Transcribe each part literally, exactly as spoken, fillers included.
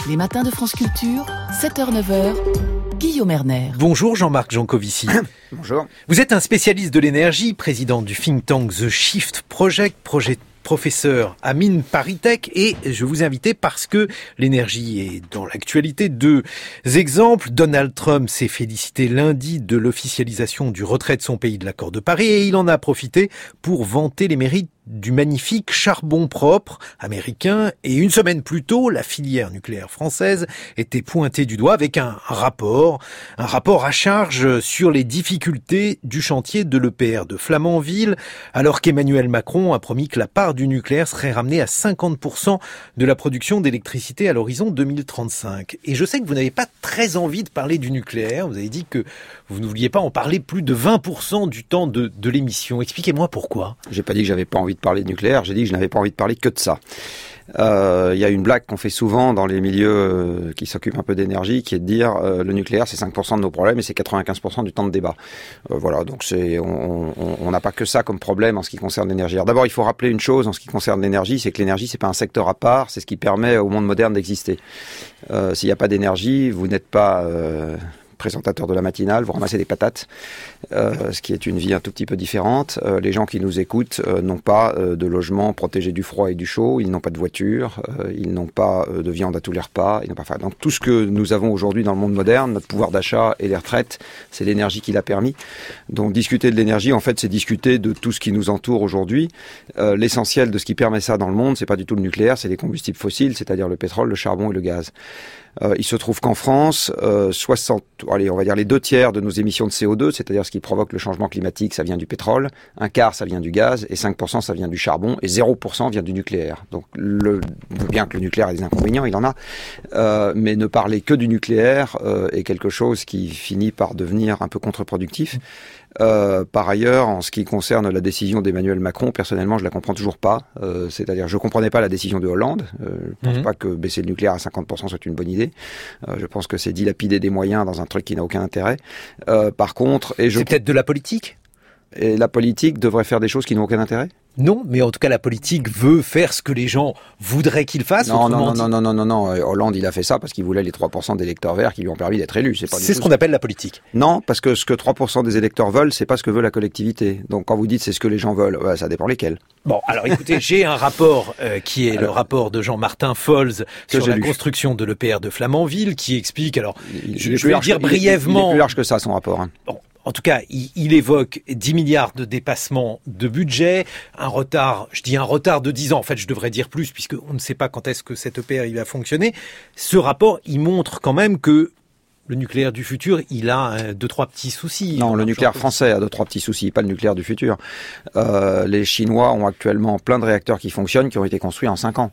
Les matins de France Culture, sept heures neuf heures, Guillaume Erner. Bonjour Jean-Marc Jancovici. Bonjour. Vous êtes un spécialiste de l'énergie, président du think tank The Shift Project, projet professeur à Mines ParisTech, et je vous ai invité parce que l'énergie est dans l'actualité. Deux exemples. Donald Trump s'est félicité lundi de l'officialisation du retrait de son pays de l'accord de Paris et il en a profité pour vanter les mérites du magnifique charbon propre américain. Et une semaine plus tôt, la filière nucléaire française était pointée du doigt avec un rapport, un rapport à charge sur les difficultés du chantier de l'E P R de Flamanville, alors qu'Emmanuel Macron a promis que la part du nucléaire serait ramenée à cinquante pour cent de la production d'électricité à l'horizon deux mille trente-cinq. Et je sais que vous n'avez pas très envie de parler du nucléaire. Vous avez dit que vous ne vouliez pas en parler plus de vingt pour cent du temps de, de l'émission. Expliquez-moi pourquoi. J'ai pas dit que j'avais pas envie de parler de nucléaire, j'ai dit que je n'avais pas envie de parler que de ça. Il euh, y a une blague qu'on fait souvent dans les milieux euh, qui s'occupent un peu d'énergie, qui est de dire euh, le nucléaire c'est cinq pour cent de nos problèmes et c'est quatre-vingt-quinze pour cent du temps de débat. Euh, voilà, donc c'est on n'a pas que ça comme problème en ce qui concerne l'énergie. Alors d'abord, il faut rappeler une chose en ce qui concerne l'énergie, c'est que l'énergie c'est pas un secteur à part, c'est ce qui permet au monde moderne d'exister. Euh, s'il n'y a pas d'énergie, vous n'êtes pas euh, présentateur de la matinale, vous ramassez des patates, euh, ce qui est une vie un tout petit peu différente. Euh, les gens qui nous écoutent euh, n'ont pas euh, de logement protégé du froid et du chaud, ils n'ont pas de voiture, euh, ils n'ont pas euh, de viande à tous les repas, ils n'ont pas... Enfin, donc tout ce que nous avons aujourd'hui dans le monde moderne, notre pouvoir d'achat et les retraites, c'est l'énergie qui l'a permis. Donc discuter de l'énergie, en fait, c'est discuter de tout ce qui nous entoure aujourd'hui. Euh, l'essentiel de ce qui permet ça dans le monde, c'est pas du tout le nucléaire, c'est les combustibles fossiles, c'est-à-dire le pétrole, le charbon et le gaz. Euh, il se trouve qu'en France, euh, soixante, allez, on va dire les deux tiers de nos émissions de C O deux, c'est-à-dire ce qui provoque le changement climatique, ça vient du pétrole, un quart ça vient du gaz, et cinq pour cent ça vient du charbon, et zéro pour cent vient du nucléaire. Donc, le, bien que le nucléaire ait des inconvénients, il en a, euh, mais ne parler que du nucléaire euh, est quelque chose qui finit par devenir un peu contre-productif. Euh, par ailleurs, en ce qui concerne la décision d'Emmanuel Macron, personnellement, je la comprends toujours pas. Euh, c'est-à-dire, je comprenais pas la décision de Hollande. Euh, je pense mmh. pas que baisser le nucléaire à cinquante pour cent soit une bonne idée. Euh, je pense que c'est dilapider des moyens dans un truc qui n'a aucun intérêt. Euh, par contre, et je... c'est peut-être de la politique. Et la politique devrait faire des choses qui n'ont aucun intérêt ? Non, mais en tout cas, la politique veut faire ce que les gens voudraient qu'il fasse. Non, non, non, non, non, non, non, Hollande, il a fait ça parce qu'il voulait les trois pour cent d'électeurs verts qui lui ont permis d'être élus. C'est, pas c'est ce qu'on appelle la politique. Non, parce que ce que trois pour cent des électeurs veulent, c'est pas ce que veut la collectivité. Donc quand vous dites c'est ce que les gens veulent, ouais, ça dépend lesquels. Bon, alors écoutez, j'ai un rapport euh, qui est alors, le rapport de Jean-Martin Folz sur la lu. construction de l'E P R de Flamanville, qui explique, alors il, je, il je vais le dire il, brièvement... Il est plus large que ça, son rapport. Hein. Bon. En tout cas, il, il évoque dix milliards de dépassement de budget, un retard, je dis un retard de dix ans, en fait je devrais dire plus, puisqu'on ne sait pas quand est-ce que cette E P R il va fonctionner. Ce rapport, il montre quand même que le nucléaire du futur, il a euh, deux, trois petits soucis. Non, le nucléaire français a deux, trois petits soucis, pas le nucléaire du futur. Euh, les Chinois ont actuellement plein de réacteurs qui fonctionnent, qui ont été construits en cinq ans.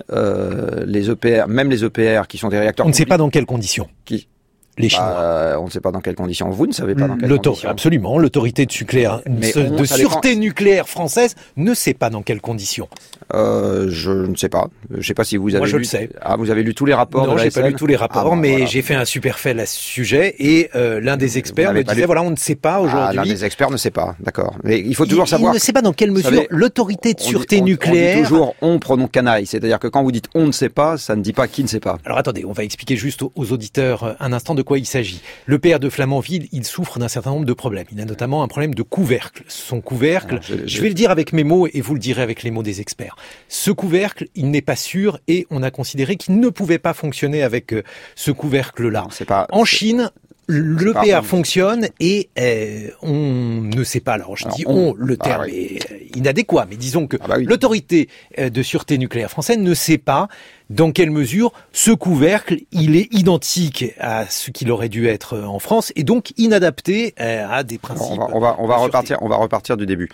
Euh, les E P R, même les E P R, qui sont des réacteurs... On ne sait pas dans quelles conditions. Qui Les Chinois. Bah, on ne sait pas dans quelles conditions. Vous ne savez pas dans quelles L'autor- conditions. Absolument. L'autorité de, nucléaire, Mais de, on, de sûreté dépend... nucléaire française ne sait pas dans quelles conditions. Euh, je ne sais pas. Je ne sais pas si vous avez Moi, je lu... le sais. Ah, vous avez lu tous les rapports non, de la j'ai S N? pas lu tous les rapports, ah, bon, mais voilà. j'ai fait un superfait à ce sujet et euh, l'un des experts me disait, lu... voilà, on ne sait pas aujourd'hui. Ah, l'un des experts ne sait pas, d'accord. Mais il faut toujours il, savoir... Il ne sait pas dans quelle mesure savez, l'autorité de sûreté on dit, on, nucléaire... On dit toujours « on » pronom canaille. C'est-à-dire que quand vous dites « on ne sait pas », ça ne dit pas « qui ne sait pas ». Alors attendez, on va expliquer juste aux, aux auditeurs un instant de quoi il s'agit. L'E P R de Flamanville, il souffre d'un certain nombre de problèmes. Il a notamment un problème de couvercle. Son couvercle, Alors, je, je... je vais le dire avec mes mots et vous le direz avec les mots des experts. Ce couvercle, il n'est pas sûr et on a considéré qu'il ne pouvait pas fonctionner avec euh, ce couvercle-là. Non, c'est pas, en c'est... Chine, l'E P R fonctionne et euh, on ne sait pas. Alors je Alors, dis on, on, le terme ah, oui. est inadéquat, mais disons que ah, bah oui. l'autorité de sûreté nucléaire française ne sait pas dans quelle mesure ce couvercle, il est identique à ce qu'il aurait dû être en France et donc inadapté à des principes. Alors, on va, on va, on va repartir, on va repartir du début.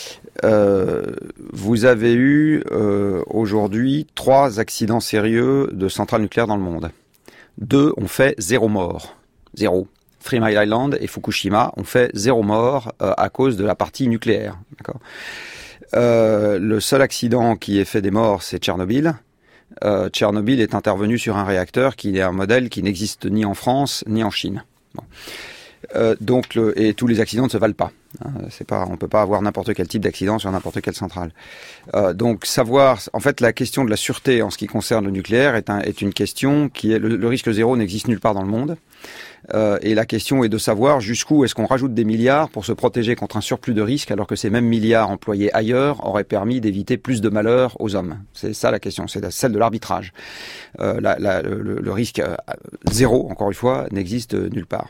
Euh, vous avez eu euh, aujourd'hui trois accidents sérieux de centrales nucléaires dans le monde. Deux ont fait zéro mort. Zéro. Three Mile Island et Fukushima ont fait zéro mort euh, à cause de la partie nucléaire. D'accord. Euh, le seul accident qui ait fait des morts, c'est Tchernobyl. Euh, Tchernobyl est intervenu sur un réacteur qui est un modèle qui n'existe ni en France ni en Chine. Bon. Euh, donc, le, et tous les accidents ne se valent pas. Hein, c'est pas, on peut pas avoir n'importe quel type d'accident sur n'importe quelle centrale. Euh, donc, savoir, en fait, la question de la sûreté en ce qui concerne le nucléaire est, un, est une question qui est le, le risque zéro n'existe nulle part dans le monde. Euh, et la question est de savoir jusqu'où est-ce qu'on rajoute des milliards pour se protéger contre un surplus de risques, alors que ces mêmes milliards employés ailleurs auraient permis d'éviter plus de malheurs aux hommes. C'est ça la question, c'est la, celle de l'arbitrage. Euh, la, la, le, le risque euh, zéro, encore une fois, n'existe nulle part.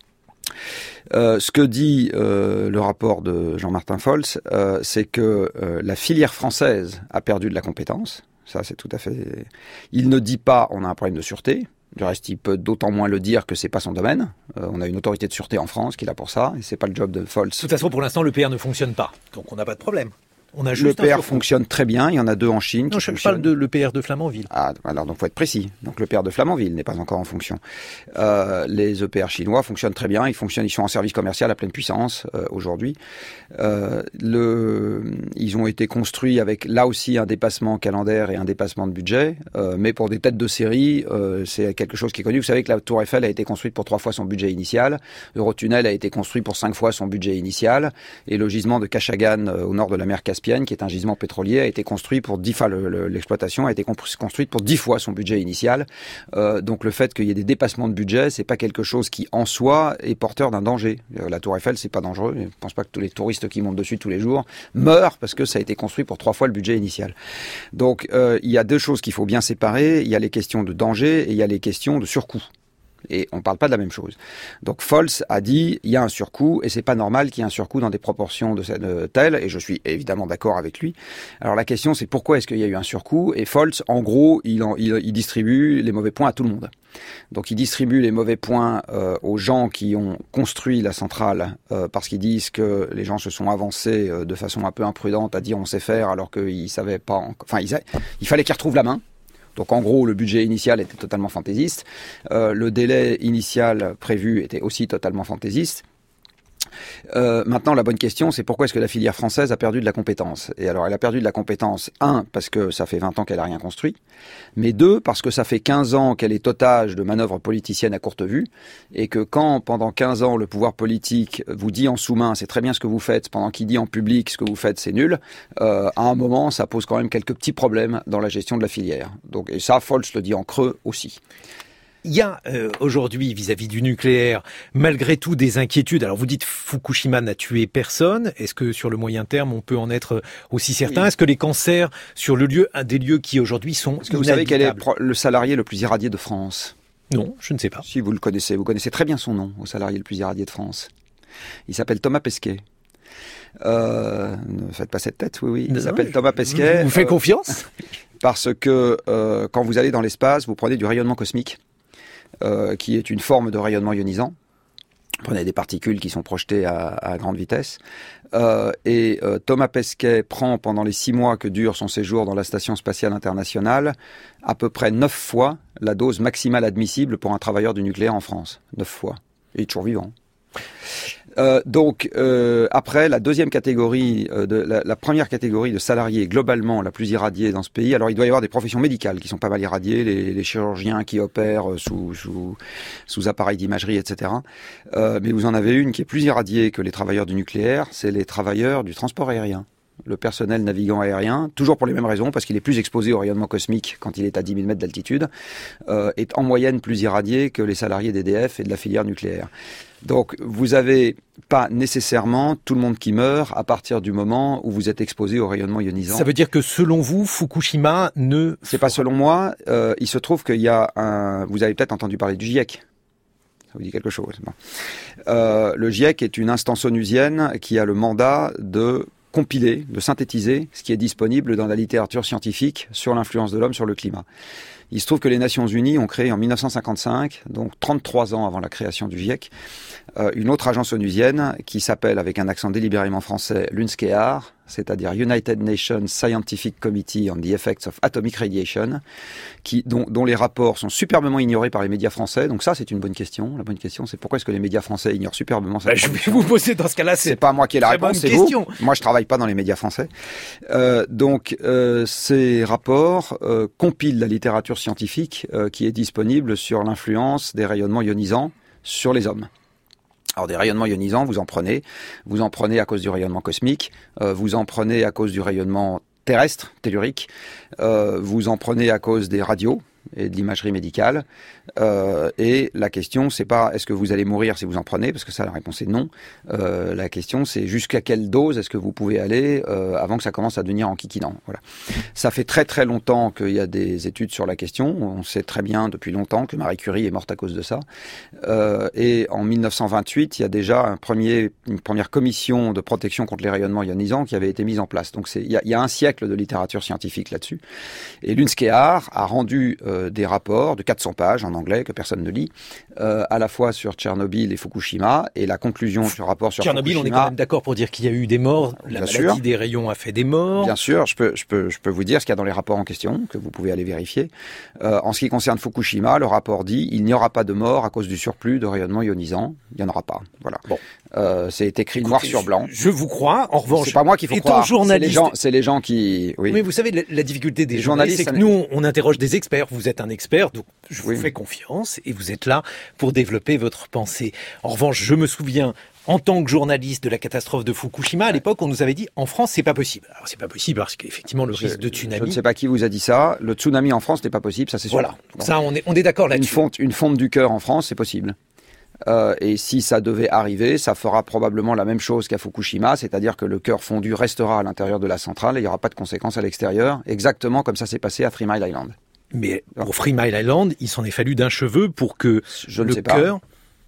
Euh, ce que dit euh, le rapport de Jean-Martin Folz, euh, c'est que euh, la filière française a perdu de la compétence. Ça, c'est tout à fait... Il ne dit pas on a un problème de sûreté. Du reste, il peut d'autant moins le dire que c'est pas son domaine. Euh, on a une autorité de sûreté en France qui est là pour ça, et c'est pas le job de Folz. De toute façon, pour l'instant, le P R ne fonctionne pas, donc on n'a pas de problème. On a juste le P R fonctionne très bien, il y en a deux en Chine. Non, qui je fonctionnent. parle de le P R de Flamanville. Ah, alors donc faut être précis. Donc le P R de Flamanville n'est pas encore en fonction. Euh, les E P R chinois fonctionnent très bien, ils fonctionnent, ils sont en service commercial à pleine puissance euh, aujourd'hui. Euh, le, ils ont été construits avec là aussi un dépassement calendaire et un dépassement de budget, euh, mais pour des têtes de série, euh, c'est quelque chose qui est connu. Vous savez que la Tour Eiffel a été construite pour trois fois son budget initial, Eurotunnel a été construit pour cinq fois son budget initial, et le gisement de Kashagan euh, au nord de la mer Caspienne, qui est un gisement pétrolier, a été construit pour dix fois le, le, l'exploitation a été construite pour dix fois son budget initial. Euh, donc le fait qu'il y ait des dépassements de budget, c'est pas quelque chose qui en soi est porteur d'un danger. La Tour Eiffel, c'est pas dangereux. Je pense pas que tous les touristes qui montent dessus tous les jours meurent parce que ça a été construit pour trois fois le budget initial. Donc euh, il y a deux choses qu'il faut bien séparer. Il y a les questions de danger et il y a les questions de surcoût. Et on ne parle pas de la même chose. Donc Folz a dit il y a un surcoût et c'est pas normal qu'il y ait un surcoût dans des proportions de, de telles, et je suis évidemment d'accord avec lui. Alors la question c'est pourquoi est-ce qu'il y a eu un surcoût, et Folz en gros il, en, il, il distribue les mauvais points à tout le monde. Donc il distribue les mauvais points euh, aux gens qui ont construit la centrale euh, parce qu'ils disent que les gens se sont avancés euh, de façon un peu imprudente à dire on sait faire alors qu'ils savaient pas, en... enfin ils a... il fallait qu'ils retrouvent la main. Donc en gros, le budget initial était totalement fantaisiste. Euh, le délai initial prévu était aussi totalement fantaisiste. Euh, maintenant, la bonne question, c'est pourquoi est-ce que la filière française a perdu de la compétence? Et alors, elle a perdu de la compétence, un, parce que ça fait vingt ans qu'elle n'a rien construit, mais deux, parce que ça fait quinze ans qu'elle est otage de manœuvres politiciennes à courte vue, et que quand, pendant quinze ans, le pouvoir politique vous dit en sous-main, c'est très bien ce que vous faites, pendant qu'il dit en public, ce que vous faites, c'est nul, euh, à un moment, ça pose quand même quelques petits problèmes dans la gestion de la filière. Donc, et ça, Folz le dit en creux aussi. Il y a euh, aujourd'hui, vis-à-vis du nucléaire, malgré tout des inquiétudes. Alors vous dites Fukushima n'a tué personne. Est-ce que sur le moyen terme, on peut en être aussi certain? Oui. Est-ce que les cancers sur le lieu, un des lieux qui aujourd'hui sont Est-ce que vous savez quel est le salarié le plus irradié de France? Non, je ne sais pas. Si vous le connaissez, vous connaissez très bien son nom, au salarié le plus irradié de France. Il s'appelle Thomas Pesquet. Euh, ne faites pas cette tête, oui, oui. Il non, s'appelle je... Thomas Pesquet. Vous, vous faites euh, confiance? Parce que euh, quand vous allez dans l'espace, vous prenez du rayonnement cosmique. Euh, qui est une forme de rayonnement ionisant. Vous prenez des particules qui sont projetées à, à grande vitesse. Euh, et euh, Thomas Pesquet prend, pendant les six mois que dure son séjour dans la Station spatiale internationale, à peu près neuf fois la dose maximale admissible pour un travailleur du nucléaire en France. Neuf fois. Et il est toujours vivant. Euh, donc euh, après la deuxième catégorie, euh, de, la, la première catégorie de salariés globalement la plus irradiée dans ce pays. Alors il doit y avoir des professions médicales qui sont pas mal irradiées, les, les chirurgiens qui opèrent sous sous, sous appareils d'imagerie, et cetera. Euh, mais vous en avez une qui est plus irradiée que les travailleurs du nucléaire, c'est les travailleurs du transport aérien. Le personnel navigant aérien, toujours pour les mêmes raisons, parce qu'il est plus exposé au rayonnement cosmique quand il est à dix mille mètres d'altitude, euh, est en moyenne plus irradié que les salariés d'E D F et de la filière nucléaire. Donc, vous avez pas nécessairement tout le monde qui meurt à partir du moment où vous êtes exposé au rayonnement ionisant. Ça veut dire que selon vous, Fukushima ne... C'est pas selon moi. Euh, il se trouve qu'il y a un... Vous avez peut-être entendu parler du GIEC. Ça vous dit quelque chose. Bon. Euh, le GIEC est une instance onusienne qui a le mandat de compiler, de synthétiser ce qui est disponible dans la littérature scientifique sur l'influence de l'homme sur le climat. Il se trouve que les Nations Unies ont créé en mille neuf cent cinquante-cinq, donc trente-trois ans avant la création du GIEC, euh, une autre agence onusienne qui s'appelle, avec un accent délibérément français, l'UNSCEAR, c'est-à-dire United Nations Scientific Committee on the Effects of Atomic Radiation, qui, dont, dont les rapports sont superbement ignorés par les médias français. Donc ça, c'est une bonne question. La bonne question, c'est pourquoi est-ce que les médias français ignorent superbement cette bah, Je vais vous poser dans ce cas-là. C'est, c'est pas moi qui ai la réponse, c'est question. Vous. Moi, je travaille pas dans les médias français. Euh, donc, euh, ces rapports euh, compilent la littérature scientifique euh, qui est disponible sur l'influence des rayonnements ionisants sur les hommes. Alors des rayonnements ionisants, vous en prenez, vous en prenez à cause du rayonnement cosmique, euh, vous en prenez à cause du rayonnement terrestre, tellurique, euh, vous en prenez à cause des radios et de l'imagerie médicale. Euh, et la question, c'est pas est-ce que vous allez mourir si vous en prenez, parce que ça, la réponse est non. Euh, la question, c'est jusqu'à quelle dose est-ce que vous pouvez aller euh, avant que ça commence à devenir enquiquinant. Voilà. Ça fait très très longtemps qu'il y a des études sur la question. On sait très bien depuis longtemps que Marie Curie est morte à cause de ça. Euh, et en mille neuf cent vingt-huit, il y a déjà un premier, une première commission de protection contre les rayonnements ionisants qui avait été mise en place. Donc c'est, il y a, il y a un siècle de littérature scientifique là-dessus. Et l'UNSCEAR a rendu euh, des rapports de quatre cents pages en anglais que personne ne lit, euh, à la fois sur Tchernobyl et Fukushima, et la conclusion du rapport sur Tchernobyl, Fukushima... on est quand même d'accord pour dire qu'il y a eu des morts, la maladie sûr. des rayons a fait des morts. Bien sûr, je peux, je peux, je peux vous dire ce qu'il y a dans les rapports en question, que vous pouvez aller vérifier. Euh, en ce qui concerne Fukushima, le rapport dit il n'y aura pas de mort à cause du surplus de rayonnement ionisant. Il n'y en aura pas. Voilà. Bon. Euh, c'est écrit noir sur blanc. Je vous crois. En revanche, c'est pas moi qu'il faut croire. Journaliste... C'est les gens, c'est les gens qui. Oui. Mais vous savez, la, la difficulté des journalistes, c'est que nous, on interroge des experts. Vous êtes un expert, donc je vous oui. fais confiance et vous êtes là pour développer votre pensée. En revanche, je me souviens, en tant que journaliste de la catastrophe de Fukushima, à l'époque, on nous avait dit en France, c'est pas possible. Alors c'est pas possible parce qu'effectivement le je, risque de tsunami. Je ne sais pas qui vous a dit ça. Le tsunami en France n'est pas possible, ça c'est sûr. Voilà. Bon. Ça, on est, on est d'accord là-dessus. Une fonte, une fonte du cœur en France, c'est possible. Euh, et si ça devait arriver, ça fera probablement la même chose qu'à Fukushima, c'est-à-dire que le cœur fondu restera à l'intérieur de la centrale et il n'y aura pas de conséquences à l'extérieur, exactement comme ça s'est passé à Three Mile Island. Mais pour Three Mile Island, il s'en est fallu d'un cheveu pour que Je le ne sais cœur... pas.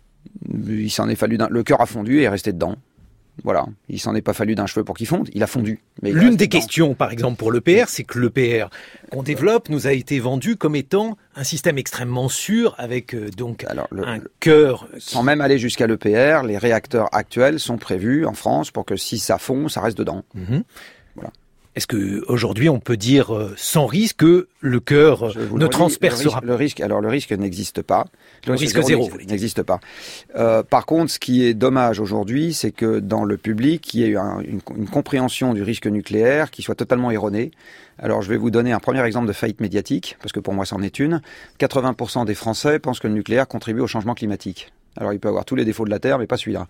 Il s'en est fallu d'un... Le cœur a fondu et est resté dedans. Voilà. Il s'en est pas fallu d'un cheveu pour qu'il fonde. Il a fondu. Mais L'une des dedans. questions, par exemple, pour l'E P R, c'est que l'E P R qu'on développe nous a été vendu comme étant un système extrêmement sûr avec euh, donc Alors, le, un cœur... Sans même aller jusqu'à l'E P R, les réacteurs actuels sont prévus en France pour que si ça fond, ça reste dedans. Mm-hmm. Voilà. Est-ce que aujourd'hui on peut dire euh, sans risque que le cœur euh, ne transpercera pas le risque, alors le risque n'existe pas. Le, le risque, risque zéro, zéro n'existe pas. Euh, par contre, ce qui est dommage aujourd'hui, c'est que dans le public, il y ait eu un, une, une compréhension du risque nucléaire qui soit totalement erronée. Alors, je vais vous donner un premier exemple de faillite médiatique, parce que pour moi, c'en est une. quatre-vingts pour cent des Français pensent que le nucléaire contribue au changement climatique. Alors, il peut avoir tous les défauts de la Terre, mais pas celui-là.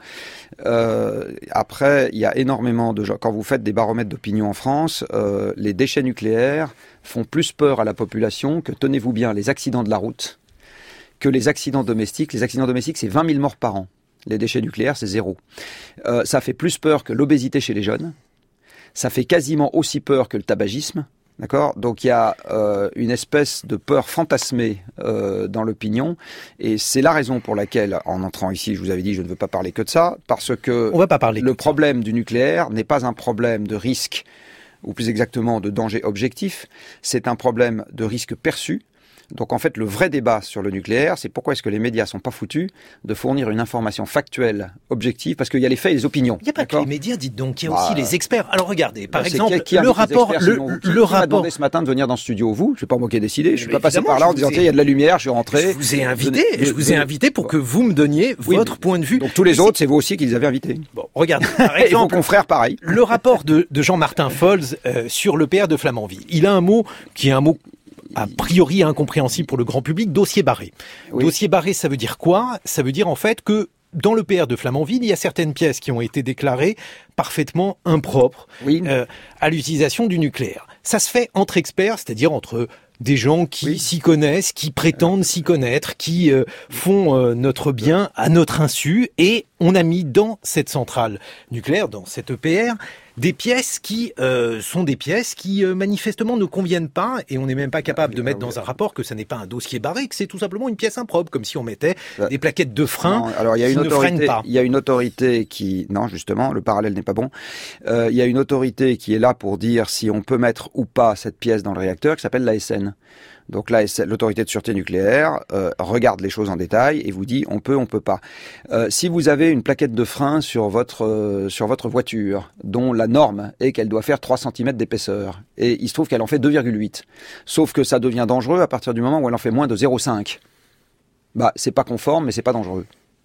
Euh, après, il y a énormément de gens. Quand vous faites des baromètres d'opinion en France, euh, les déchets nucléaires font plus peur à la population que, tenez-vous bien, les accidents de la route, que les accidents domestiques. Les accidents domestiques, c'est vingt mille morts par an. Les déchets nucléaires, c'est zéro. Euh, ça fait plus peur que l'obésité chez les jeunes. Ça fait quasiment aussi peur que le tabagisme. D'accord ? Donc il y a euh, une espèce de peur fantasmée euh, dans l'opinion, et c'est la raison pour laquelle, en entrant ici, je vous avais dit je ne veux pas parler que de ça, parce que on va pas parler le problème du nucléaire n'est pas un problème de risque, ou plus exactement de danger objectif, c'est un problème de risque perçu. Donc en fait, le vrai débat sur le nucléaire, c'est pourquoi est-ce que les médias sont pas foutus de fournir une information factuelle, objective, parce qu'il y a les faits et les opinions. Il n'y a pas que les médias, dites donc, il y a bah, aussi les experts. Alors regardez, par bah, exemple, qui, qui le rapport, experts, le, sinon, le qui, qui rapport. m'a demandé ce matin de venir dans le studio, vous, je sais pas moi qui ai décidé, je suis mais pas passé par là en disant tiens, il y a de la lumière, je suis rentré. Je vous ai invité, je, je vous ai invité pour que vous me donniez oui, votre point de vue. Donc tous les autres, c'est vous aussi qui les avez invités. Bon, regardez, par exemple, et vos confrères, pareil. Le rapport de, de Jean-Martin Folz euh, sur l'E P R de Flamanville. Il a un mot qui est un mot a priori incompréhensible pour le grand public, dossier barré. Oui. Dossier barré, ça veut dire quoi ? Ça veut dire en fait que dans l'E P R de Flamanville, il y a certaines pièces qui ont été déclarées parfaitement impropres oui. euh, à l'utilisation du nucléaire. Ça se fait entre experts, c'est-à-dire entre des gens qui oui. s'y connaissent, qui prétendent s'y connaître, qui euh, font euh, notre bien à notre insu, et on a mis dans cette centrale nucléaire, dans cette E P R, des pièces qui euh, sont des pièces qui euh, manifestement ne conviennent pas, et on n'est même pas capable de mettre dans un rapport que ça n'est pas un dossier barré, que c'est tout simplement une pièce impropre, comme si on mettait des plaquettes de frein non, alors, il y a qui une ne autorité, freinent pas. Il y a une autorité qui... Non, justement, le parallèle n'est pas bon. Euh, il y a une autorité qui est là pour dire si on peut mettre ou pas cette pièce dans le réacteur, qui s'appelle l'A S N. Donc là, l'autorité de sûreté nucléaire euh, regarde les choses en détail et vous dit on peut, on peut pas. Euh, si vous avez une plaquette de frein sur votre euh, sur votre voiture, dont la norme est qu'elle doit faire trois centimètres d'épaisseur, et il se trouve qu'elle en fait deux virgule huit, sauf que ça devient dangereux à partir du moment où elle en fait moins de zéro virgule cinq. Bah, c'est pas conforme, mais c'est pas dangereux.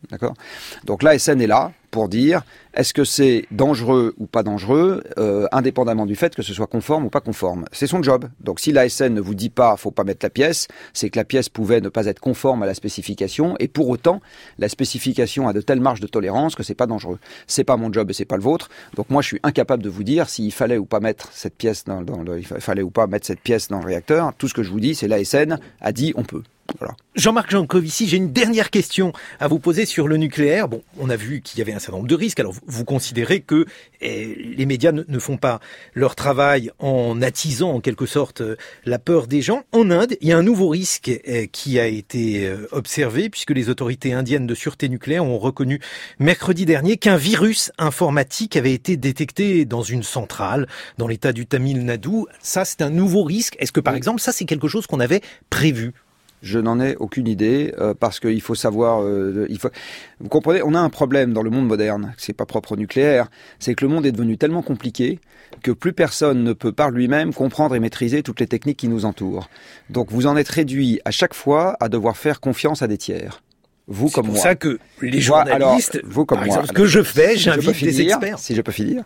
D'accord ? Donc l'A S N est là pour dire est-ce que c'est dangereux ou pas dangereux, euh, indépendamment du fait que ce soit conforme ou pas conforme. C'est son job. Donc si l'A S N ne vous dit pas faut pas mettre la pièce, c'est que la pièce pouvait ne pas être conforme à la spécification et pour autant la spécification a de telles marges de tolérance que c'est pas dangereux. C'est pas mon job et c'est pas le vôtre. Donc moi je suis incapable de vous dire s'il fallait ou pas mettre cette pièce dans, dans le, il fallait ou pas mettre cette pièce dans le réacteur. Tout ce que je vous dis c'est l'A S N a dit on peut. Voilà. Jean-Marc Jancovici, j'ai une dernière question à vous poser sur le nucléaire. Bon, on a vu qu'il y avait un certain nombre de risques. Alors, vous considérez que eh, les médias ne, ne font pas leur travail en attisant en quelque sorte la peur des gens. En Inde, il y a un nouveau risque eh, qui a été euh, observé puisque les autorités indiennes de sûreté nucléaire ont reconnu mercredi dernier qu'un virus informatique avait été détecté dans une centrale dans l'état du Tamil Nadu. Ça, c'est un nouveau risque. Est-ce que, par oui. exemple, ça, c'est quelque chose qu'on avait prévu ? Je n'en ai aucune idée euh, parce qu'il faut savoir. Euh, il faut. Vous comprenez, on a un problème dans le monde moderne. C'est pas propre au nucléaire. C'est que le monde est devenu tellement compliqué que plus personne ne peut par lui-même comprendre et maîtriser toutes les techniques qui nous entourent. Donc vous en êtes réduit à chaque fois à devoir faire confiance à des tiers. Vous comme moi. C'est pour ça que les journalistes, alors, vous comme par moi, exemple, ce que je fais, j'invite je des finir, experts. Si je peux finir,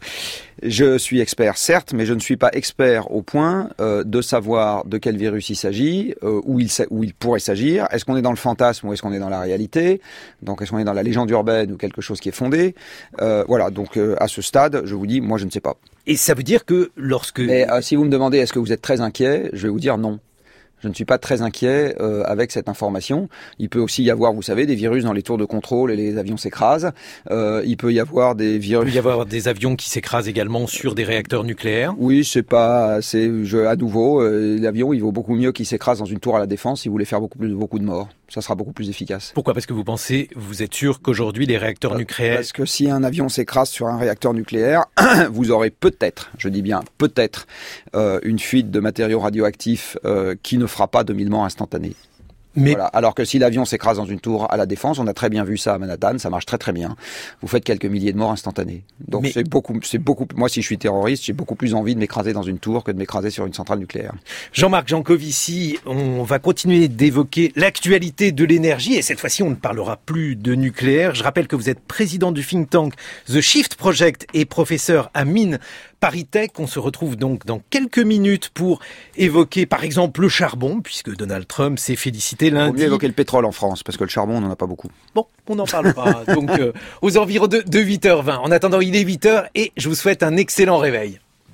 je suis expert, certes, mais je ne suis pas expert au point euh, de savoir de quel virus il s'agit, euh, où, il, où il pourrait s'agir. Est-ce qu'on est dans le fantasme ou est-ce qu'on est dans la réalité ? Donc, est-ce qu'on est dans la légende urbaine ou quelque chose qui est fondé ? euh, Voilà. Donc, euh, à ce stade, je vous dis, moi, je ne sais pas. Et ça veut dire que lorsque... Mais euh, si vous me demandez, est-ce que vous êtes très inquiet ? Je vais vous dire non. Je ne suis pas très inquiet euh, avec cette information. Il peut aussi y avoir, vous savez, des virus dans les tours de contrôle et les avions s'écrasent. Euh, il peut y avoir des virus. Il peut y avoir des avions qui s'écrasent également sur des réacteurs nucléaires. Oui, c'est pas, c'est, je, à nouveau, euh, l'avion, il vaut beaucoup mieux qu'il s'écrase dans une tour à la Défense si vous voulez faire beaucoup plus, beaucoup de morts. Ça sera beaucoup plus efficace. Pourquoi ? Parce que vous pensez, vous êtes sûr qu'aujourd'hui les réacteurs nucléaires... Parce que si un avion s'écrase sur un réacteur nucléaire, vous aurez peut-être, je dis bien peut-être, euh, une fuite de matériaux radioactifs euh, qui ne fera pas de mille morts instantanés. Mais... Voilà. Alors que si l'avion s'écrase dans une tour à la Défense, on a très bien vu ça à Manhattan, ça marche très très bien. Vous faites quelques milliers de morts instantanés. Donc Mais... c'est beaucoup, c'est beaucoup. Moi, si je suis terroriste, j'ai beaucoup plus envie de m'écraser dans une tour que de m'écraser sur une centrale nucléaire. Jean-Marc Jancovici, on va continuer d'évoquer l'actualité de l'énergie et cette fois-ci, on ne parlera plus de nucléaire. Je rappelle que vous êtes président du think tank The Shift Project et professeur à Mines ParisTech. On se retrouve donc dans quelques minutes pour évoquer par exemple le charbon, puisque Donald Trump s'est félicité lundi. Il faut mieux évoquer le pétrole en France, parce que le charbon, on n'en a pas beaucoup. Bon, on n'en parle pas. donc euh, aux environs de, de huit heures vingt. En attendant, il est huit heures et je vous souhaite un excellent réveil.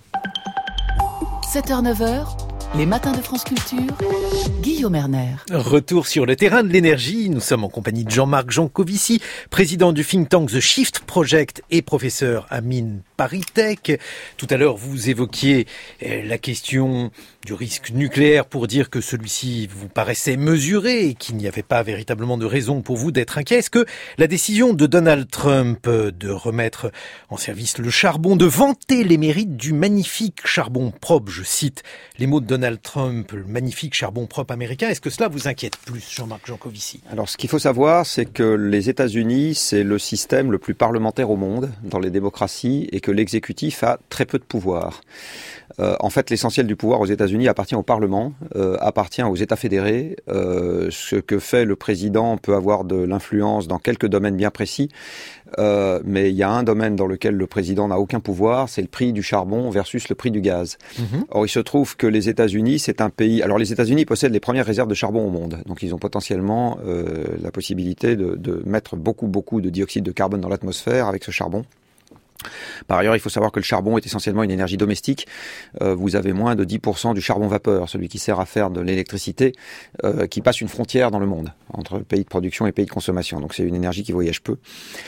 sept heures neuf heures, les matins de France Culture, Guillaume Erner. Retour sur le terrain de l'énergie. Nous sommes en compagnie de Jean-Marc Jancovici, président du think tank The Shift Project et professeur à Mines ParisTech. Tout à l'heure, vous évoquiez la question du risque nucléaire pour dire que celui-ci vous paraissait mesuré et qu'il n'y avait pas véritablement de raison pour vous d'être inquiet. Est-ce que la décision de Donald Trump de remettre en service le charbon, de vanter les mérites du magnifique charbon propre, je cite les mots de Donald Trump, le magnifique charbon propre américain, est-ce que cela vous inquiète plus, Jean-Marc Jancovici ? Alors, ce qu'il faut savoir, c'est que les États-Unis, c'est le système le plus parlementaire au monde dans les démocraties et que l'exécutif a très peu de pouvoir. Euh, en fait, l'essentiel du pouvoir aux États-Unis appartient au Parlement, euh, appartient aux États fédérés. Euh, ce que fait le président peut avoir de l'influence dans quelques domaines bien précis, euh, mais il y a un domaine dans lequel le président n'a aucun pouvoir, c'est le prix du charbon versus le prix du gaz. Mmh. Or, il se trouve que les États-Unis, c'est un pays... Alors, les États-Unis possèdent les premières réserves de charbon au monde, donc ils ont potentiellement euh, la possibilité de, de mettre beaucoup, beaucoup de dioxyde de carbone dans l'atmosphère avec ce charbon. Par ailleurs, il faut savoir que le charbon est essentiellement une énergie domestique. Euh, vous avez moins de dix pour cent du charbon vapeur, celui qui sert à faire de l'électricité, euh, qui passe une frontière dans le monde, entre pays de production et pays de consommation. Donc c'est une énergie qui voyage peu.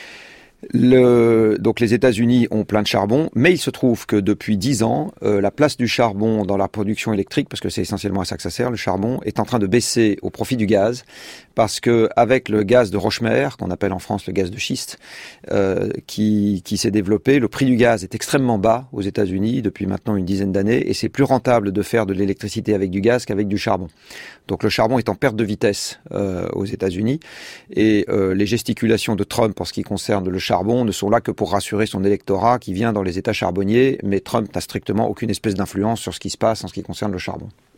Le, donc les États-Unis ont plein de charbon, mais il se trouve que depuis dix ans, euh, la place du charbon dans la production électrique, parce que c'est essentiellement à ça que ça sert, le charbon, est en train de baisser au profit du gaz, parce que avec le gaz de roche-mer, qu'on appelle en France le gaz de schiste, euh, qui, qui s'est développé, le prix du gaz est extrêmement bas aux États-Unis depuis maintenant une dizaine d'années, et c'est plus rentable de faire de l'électricité avec du gaz qu'avec du charbon. Donc le charbon est en perte de vitesse euh, aux États-Unis, et euh, les gesticulations de Trump en ce qui concerne le charbon ne sont là que pour rassurer son électorat qui vient dans les États charbonniers, mais Trump n'a strictement aucune espèce d'influence sur ce qui se passe en ce qui concerne le charbon.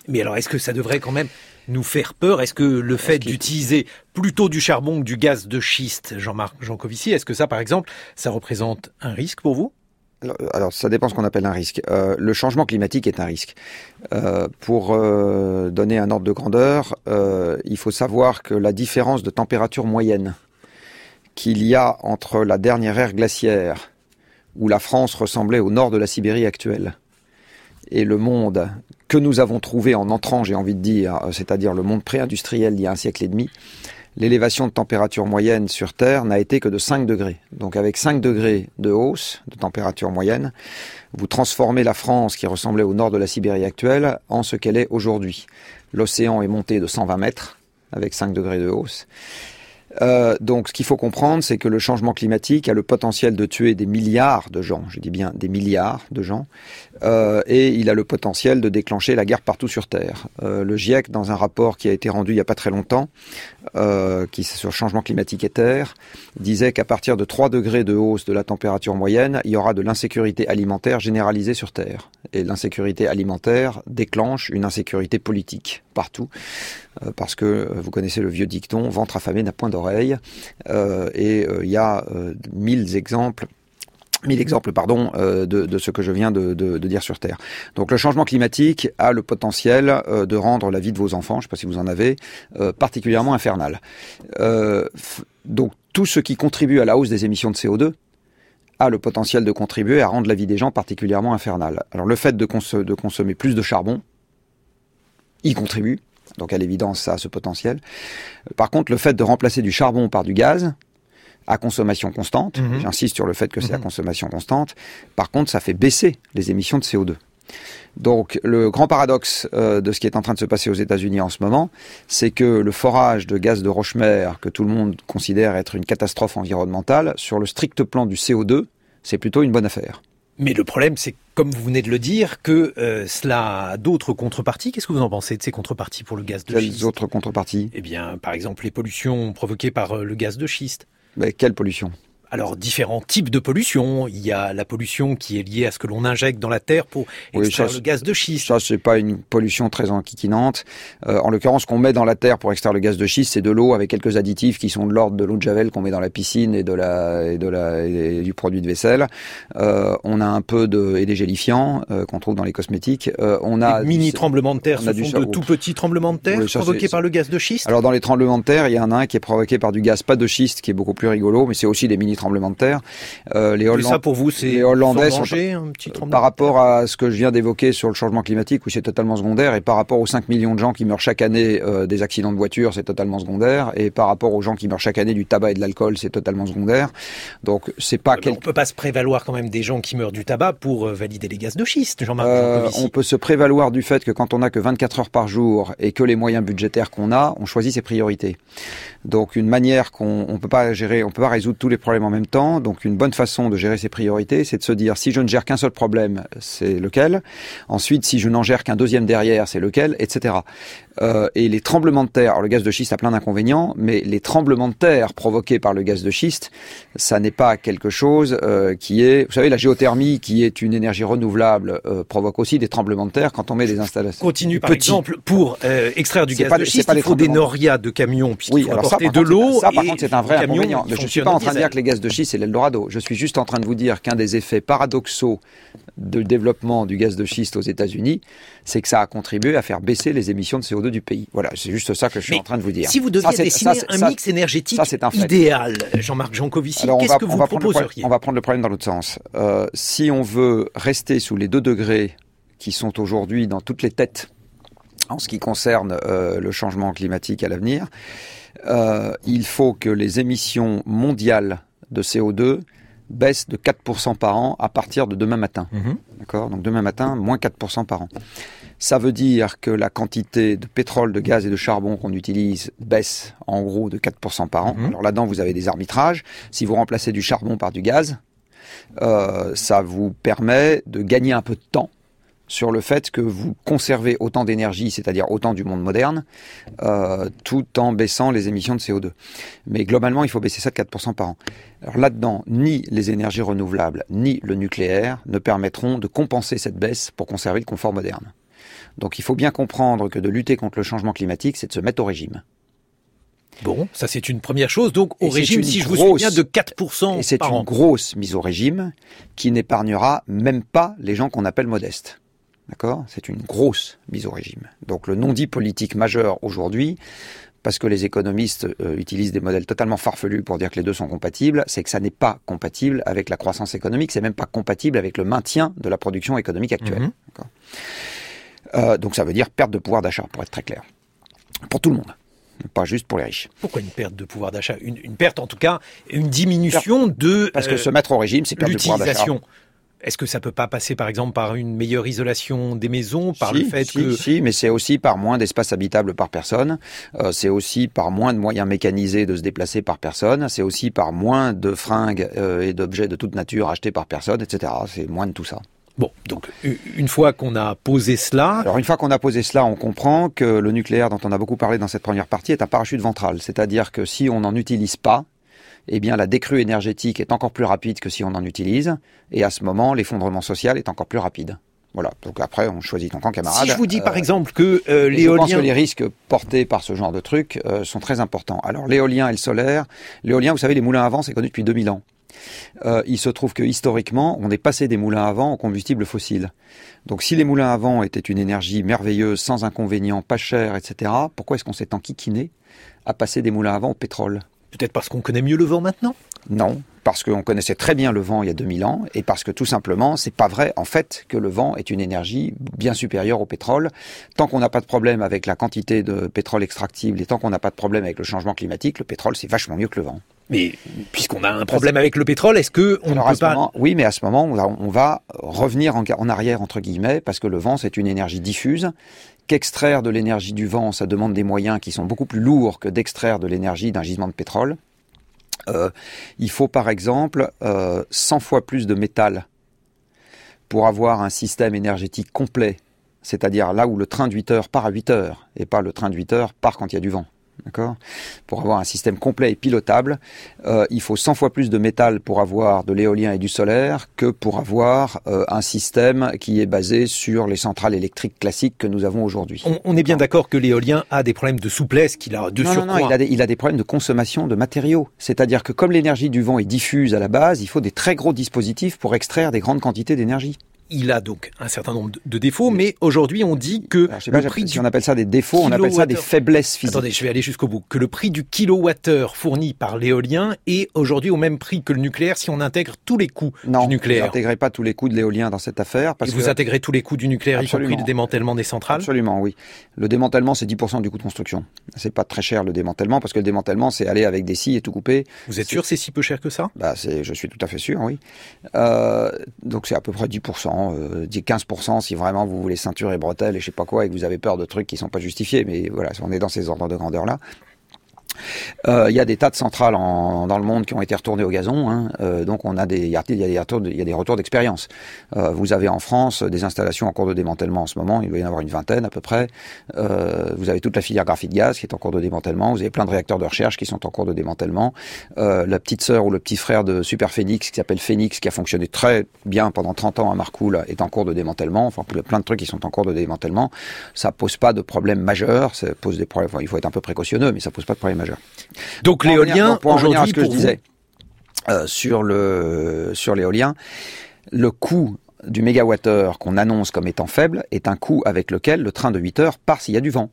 Mais alors, est-ce que ça devrait quand même nous faire peur? Est-ce que le fait d'utiliser plutôt du charbon que du gaz de schiste, Jean-Marc Jancovici, est-ce que ça, par exemple, ça représente un risque pour vous? Alors, alors, ça dépend ce qu'on appelle un risque. Euh, le changement climatique est un risque. Euh, pour euh, donner un ordre de grandeur, euh, il faut savoir que la différence de température moyenne qu'il y a entre la dernière ère glaciaire, où la France ressemblait au nord de la Sibérie actuelle, et le monde que nous avons trouvé en entrant, j'ai envie de dire, c'est-à-dire le monde pré-industriel d'il y a un siècle et demi, l'élévation de température moyenne sur Terre n'a été que de cinq degrés. Donc avec cinq degrés de hausse de température moyenne, vous transformez la France, qui ressemblait au nord de la Sibérie actuelle, en ce qu'elle est aujourd'hui. L'océan est monté de cent vingt mètres, avec cinq degrés de hausse. Euh, donc ce qu'il faut comprendre, c'est que le changement climatique a le potentiel de tuer des milliards de gens, je dis bien des milliards de gens, euh, et il a le potentiel de déclencher la guerre partout sur Terre. Euh, le GIEC, dans un rapport qui a été rendu il n'y a pas très longtemps, euh, qui sur le changement climatique et Terre, disait qu'à partir de trois degrés de hausse de la température moyenne, il y aura de l'insécurité alimentaire généralisée sur Terre. Et l'insécurité alimentaire déclenche une insécurité politique partout, euh, parce que euh, vous connaissez le vieux dicton « ventre affamé n'a point d'oreille euh, », et il euh, y a euh, mille exemples mille exemples pardon, euh, de, de ce que je viens de, de, de dire sur Terre. Donc le changement climatique a le potentiel euh, de rendre la vie de vos enfants, je ne sais pas si vous en avez, euh, particulièrement infernale. Euh, f- donc tout ce qui contribue à la hausse des émissions de C O deux a le potentiel de contribuer à rendre la vie des gens particulièrement infernale. Alors le fait de, cons- de consommer plus de charbon y contribue, donc à l'évidence ça a ce potentiel. Par contre le fait de remplacer du charbon par du gaz à consommation constante, mmh. j'insiste sur le fait que c'est mmh. à consommation constante, par contre ça fait baisser les émissions de C O deux. Donc le grand paradoxe euh, de ce qui est en train de se passer aux États-Unis en ce moment, c'est que le forage de gaz de roche-mère, que tout le monde considère être une catastrophe environnementale, sur le strict plan du C O deux, c'est plutôt une bonne affaire. Mais le problème, c'est, comme vous venez de le dire, que euh, cela a d'autres contreparties. Qu'est-ce que vous en pensez de ces contreparties pour le gaz de Quelles schiste? Quelles autres contreparties? Eh bien, par exemple, les pollutions provoquées par euh, le gaz de schiste. Mais quelle pollution? Alors, différents types de pollution. Il y a la pollution qui est liée à ce que l'on injecte dans la terre pour extraire oui, ça, le gaz de schiste. Ça, c'est pas une pollution très enquiquinante. Euh, en l'occurrence, ce qu'on met dans la terre pour extraire le gaz de schiste, c'est de l'eau avec quelques additifs qui sont de l'ordre de l'eau de javel qu'on met dans la piscine et de la et de la et du produit de vaisselle. Euh, on a un peu de et des gélifiants euh, qu'on trouve dans les cosmétiques. Euh, on a des mini tremblements de terre. Ce sont de tout petits tremblements de terre oui, ça, provoqués par le gaz de schiste. Alors dans les tremblements de terre, il y en a un qui est provoqué par du gaz pas de schiste, qui est beaucoup plus rigolo, mais c'est aussi des mini tremblements de terre. Euh, les Hollandais, ça pour vous, c'est les Hollandais sont, danger, un petit par rapport à ce que je viens d'évoquer sur le changement climatique, où c'est totalement secondaire, et par rapport aux cinq millions de gens qui meurent chaque année euh, des accidents de voiture, c'est totalement secondaire, et par rapport aux gens qui meurent chaque année du tabac et de l'alcool, c'est totalement secondaire. Donc c'est pas. Euh, quel... On peut pas se prévaloir quand même des gens qui meurent du tabac pour euh, valider les gaz de schiste, Jean-Marc. Euh, on peut se prévaloir du fait que quand on a que vingt-quatre heures par jour et que les moyens budgétaires qu'on a, on choisit ses priorités. Donc une manière qu'on on peut pas gérer, on peut pas résoudre tous les problèmes en même temps. Donc une bonne façon de gérer ses priorités, c'est de se dire si je ne gère qu'un seul problème, c'est lequel. Ensuite, si je n'en gère qu'un deuxième derrière, c'est lequel, et cetera. Euh, et les tremblements de terre, alors le gaz de schiste a plein d'inconvénients, mais les tremblements de terre provoqués par le gaz de schiste, ça n'est pas quelque chose euh, qui est... Vous savez, la géothermie, qui est une énergie renouvelable, euh, provoque aussi des tremblements de terre quand on met des installations. Continue, par petits. exemple, pour euh, extraire du c'est gaz pas, de schiste, pas il faut des norias de camions, puisqu'il oui, faut alors apporter ça, de l'eau. Ça, par contre, c'est un vrai inconvénient. Je ne suis pas en train de dire que les gaz de schiste, c'est l'Eldorado. Je suis juste en train de vous dire qu'un des effets paradoxaux de développement du gaz de schiste aux États-Unis, c'est que ça a contribué à faire baisser les émissions de C O deux du pays. Voilà, c'est juste ça que je suis Mais en train de vous dire. Si vous deviez ça, dessiner ça, un ça, mix énergétique ça, un idéal, Jean-Marc Jancovici, qu'est-ce va, que vous proposeriez? On va prendre le problème dans l'autre sens. Euh, si on veut rester sous les deux degrés qui sont aujourd'hui dans toutes les têtes en ce qui concerne euh, le changement climatique à l'avenir, euh, il faut que les émissions mondiales de C O deux baisse de quatre pour cent par an à partir de demain matin. Mmh. D'accord ? Donc demain matin, moins quatre pour cent par an. Ça veut dire que la quantité de pétrole, de gaz et de charbon qu'on utilise baisse en gros de quatre pour cent par an. Mmh. Alors là-dedans, vous avez des arbitrages. Si vous remplacez du charbon par du gaz, euh, ça vous permet de gagner un peu de temps sur le fait que vous conservez autant d'énergie, c'est-à-dire autant du monde moderne, euh, tout en baissant les émissions de C O deux. Mais globalement, il faut baisser ça de quatre pour cent par an. Alors là-dedans, ni les énergies renouvelables, ni le nucléaire ne permettront de compenser cette baisse pour conserver le confort moderne. Donc il faut bien comprendre que de lutter contre le changement climatique, c'est de se mettre au régime. Bon, ça c'est une première chose. Donc au et régime, si grosse, je vous suis bien, de quatre pour cent et c'est par une an. grosse mise au régime qui n'épargnera même pas les gens qu'on appelle modestes. D'accord ? C'est une grosse mise au régime. Donc le non-dit politique majeur aujourd'hui, parce que les économistes euh, utilisent des modèles totalement farfelus pour dire que les deux sont compatibles, c'est que ça n'est pas compatible avec la croissance économique, c'est même pas compatible avec le maintien de la production économique actuelle. Mmh. D'accord. Euh, donc ça veut dire perte de pouvoir d'achat, pour être très clair. Pour tout le monde, pas juste pour les riches. Pourquoi une perte de pouvoir d'achat ? une, une perte en tout cas, une diminution de Parce que euh, se mettre au régime, c'est perdre de pouvoir d'achat. Est-ce que ça peut pas passer, par exemple, par une meilleure isolation des maisons, par si, le fait si, que... Si, mais c'est aussi par moins d'espace habitable par personne, euh, c'est aussi par moins de moyens mécanisés de se déplacer par personne, c'est aussi par moins de fringues euh, et d'objets de toute nature achetés par personne, et cetera. C'est moins de tout ça. Bon, donc une fois qu'on a posé cela... Alors une fois qu'on a posé cela, on comprend que le nucléaire, dont on a beaucoup parlé dans cette première partie, est un parachute ventral. C'est-à-dire que si on n'en utilise pas, eh bien la décrue énergétique est encore plus rapide que si on en utilise, et à ce moment, l'effondrement social est encore plus rapide. Voilà, donc après, on choisit ton camp, camarade. Si je vous dis par euh, exemple que euh, l'éolien... Je pense que les risques portés par ce genre de trucs euh, sont très importants. Alors l'éolien et le solaire, l'éolien, vous savez, les moulins à vent, c'est connu depuis deux mille ans. Euh, il se trouve que historiquement, on est passé des moulins à vent au combustible fossile. Donc si les moulins à vent étaient une énergie merveilleuse, sans inconvénients, pas chère, et cetera, pourquoi est-ce qu'on s'est enquiquiné à passer des moulins à vent au pétrole ? Peut-être parce qu'on connaît mieux le vent maintenant ? Non, parce qu'on connaissait très bien le vent il y a deux mille ans, et parce que tout simplement, c'est pas vrai en fait que le vent est une énergie bien supérieure au pétrole. Tant qu'on n'a pas de problème avec la quantité de pétrole extractible, et tant qu'on n'a pas de problème avec le changement climatique, le pétrole c'est vachement mieux que le vent. Mais puisqu'on a un problème avec le pétrole, est-ce que on Alors, ne peut pas... Moment, oui, mais à ce moment, on va, on va revenir en, en arrière, entre guillemets, parce que le vent, c'est une énergie diffuse. Qu'extraire de l'énergie du vent, ça demande des moyens qui sont beaucoup plus lourds que d'extraire de l'énergie d'un gisement de pétrole. Euh, il faut par exemple euh, cent fois plus de métal pour avoir un système énergétique complet, c'est-à-dire là où le train de huit heures part à huit heures, et pas le train de huit heures part quand il y a du vent. D'accord ? Pour avoir un système complet et pilotable, euh, il faut cent fois plus de métal pour avoir de l'éolien et du solaire que pour avoir euh, un système qui est basé sur les centrales électriques classiques que nous avons aujourd'hui. On, on est bien d'accord que l'éolien a des problèmes de souplesse, qu'il a de non, surcroît. Non, non, il a, des, il a des problèmes de consommation de matériaux. C'est-à-dire que comme l'énergie du vent est diffuse à la base, il faut des très gros dispositifs pour extraire des grandes quantités d'énergie. Il a donc un certain nombre de défauts, mais aujourd'hui on dit que Alors, je sais pas, le prix si du on appelle ça des défauts, on appelle ça des faiblesses physiques. Attendez, je vais aller jusqu'au bout. Que le prix du kilowattheure fourni par l'éolien est aujourd'hui au même prix que le nucléaire si on intègre tous les coûts non, du nucléaire. Non, vous n'intégrez pas tous les coûts de l'éolien dans cette affaire. Parce Et vous que... intégrez tous les coûts du nucléaire, Absolument. y compris le démantèlement des centrales ? Absolument, oui. Le démantèlement, c'est dix pour cent du coût de construction. C'est pas très cher le démantèlement, parce que le démantèlement, c'est aller avec des scies et tout couper. Vous êtes sûr c'est si peu cher que ça ? Bah, c'est, je suis tout à fait sûr, oui. Euh, donc c'est à peu près dix pour cent, euh, quinze pour cent si vraiment vous voulez ceinture et bretelles et je sais pas quoi et que vous avez peur de trucs qui sont pas justifiés, mais voilà, on est dans ces ordres de grandeur-là. Il euh, y a des tas de centrales en, dans le monde qui ont été retournées au gazon, hein. euh, donc on a des, il y a des retours, il y a des retours d'expérience. Euh, vous avez en France des installations en cours de démantèlement en ce moment, il doit y en avoir une vingtaine à peu près. Euh, vous avez toute la filière graphite gaz qui est en cours de démantèlement. Vous avez plein de réacteurs de recherche qui sont en cours de démantèlement. Euh, la petite sœur ou le petit frère de Super Phoenix qui s'appelle Phoenix, qui a fonctionné très bien pendant trente ans à Marcoule, est en cours de démantèlement. Enfin, il y a plein de trucs qui sont en cours de démantèlement. Ça pose pas de problème majeur. Ça pose des problèmes. Enfin, il faut être un peu précautionneux, mais ça pose pas de problème majeur. Donc l'éolien, pour aujourd'hui, à ce que pour je disais, euh, sur le sur l'éolien, le coût du mégawattheure qu'on annonce comme étant faible est un coût avec lequel le train de huit heures part s'il y a du vent.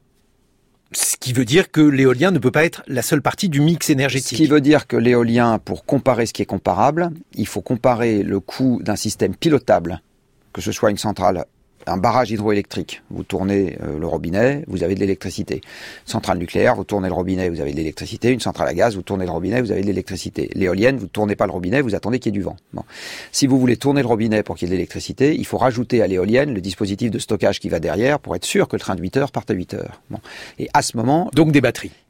Ce qui veut dire que l'éolien ne peut pas être la seule partie du mix énergétique. Ce qui veut dire que l'éolien, pour comparer ce qui est comparable, il faut comparer le coût d'un système pilotable, que ce soit une centrale, un barrage hydroélectrique, vous tournez euh, le robinet, vous avez de l'électricité. Centrale nucléaire, vous tournez le robinet, vous avez de l'électricité. Une centrale à gaz, vous tournez le robinet, vous avez de l'électricité. L'éolienne, vous ne tournez pas le robinet, vous attendez qu'il y ait du vent. Bon. Si vous voulez tourner le robinet pour qu'il y ait de l'électricité, il faut rajouter à l'éolienne le dispositif de stockage qui va derrière pour être sûr que le train de huit heures parte à huit heures. Bon. Et à ce moment... Donc des batteries.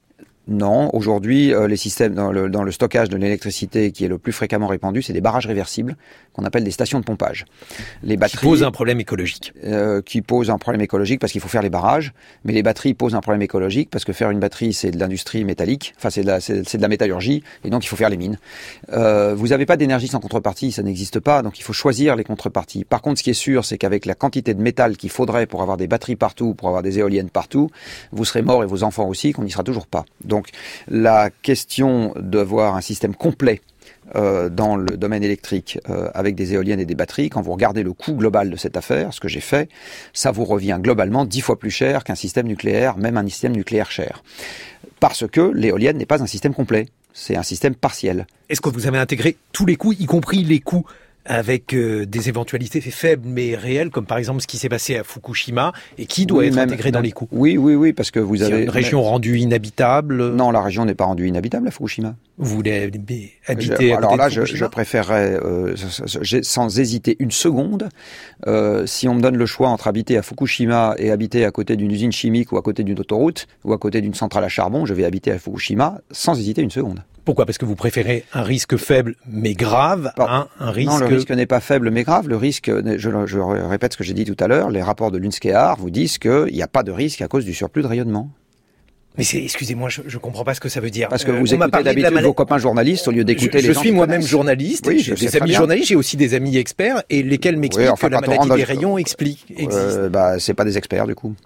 Non, aujourd'hui, euh, les systèmes dans le, dans le stockage de l'électricité qui est le plus fréquemment répandu, c'est des barrages réversibles qu'on appelle des stations de pompage. Les batteries qui posent un problème écologique. Euh, qui posent un problème écologique parce qu'il faut faire les barrages, mais les batteries posent un problème écologique parce que faire une batterie, c'est de l'industrie métallique, enfin c'est de la, c'est, c'est de la métallurgie, et donc il faut faire les mines. Euh, vous n'avez pas d'énergie sans contrepartie, ça n'existe pas, donc il faut choisir les contreparties. Par contre, ce qui est sûr, c'est qu'avec la quantité de métal qu'il faudrait pour avoir des batteries partout, pour avoir des éoliennes partout, vous serez morts et vos enfants aussi, qu'on n'y sera toujours pas. Donc la question d'avoir un système complet euh, dans le domaine électrique euh, avec des éoliennes et des batteries, quand vous regardez le coût global de cette affaire, ce que j'ai fait, ça vous revient globalement dix fois plus cher qu'un système nucléaire, même un système nucléaire cher. Parce que l'éolienne n'est pas un système complet, c'est un système partiel. Est-ce que vous avez intégré tous les coûts, y compris les coûts avec euh, des éventualités faibles mais réelles, comme par exemple ce qui s'est passé à Fukushima, et qui doit oui, être même, intégré dans même, les coûts? Oui, oui, oui, parce que vous avez... une région même... rendue inhabitable. Non, la région n'est pas rendue inhabitable à Fukushima. Vous voulez habiter je, à Alors là, de je, je préférerais, euh, sans hésiter une seconde, euh, si on me donne le choix entre habiter à Fukushima et habiter à côté d'une usine chimique ou à côté d'une autoroute ou à côté d'une centrale à charbon, je vais habiter à Fukushima sans hésiter une seconde. Pourquoi ? Parce que vous préférez un risque faible mais grave à un, un risque... Non, le risque n'est pas faible mais grave. Le risque, je, je répète ce que j'ai dit tout à l'heure, les rapports de l'U N S C E A R vous disent qu'il n'y a pas de risque à cause du surplus de rayonnement. Mais c'est, excusez-moi, je, je comprends pas ce que ça veut dire. Parce que vous euh, écoutez d'habitude de mal... vos copains journalistes au lieu d'écouter je, les je gens. Je suis moi-même journaliste, oui, j'ai des amis bien. journalistes, j'ai aussi des amis experts, et lesquels m'expliquent oui, enfin, que la maladie des rayons explique, existe. Euh, bah, c'est pas des experts du coup.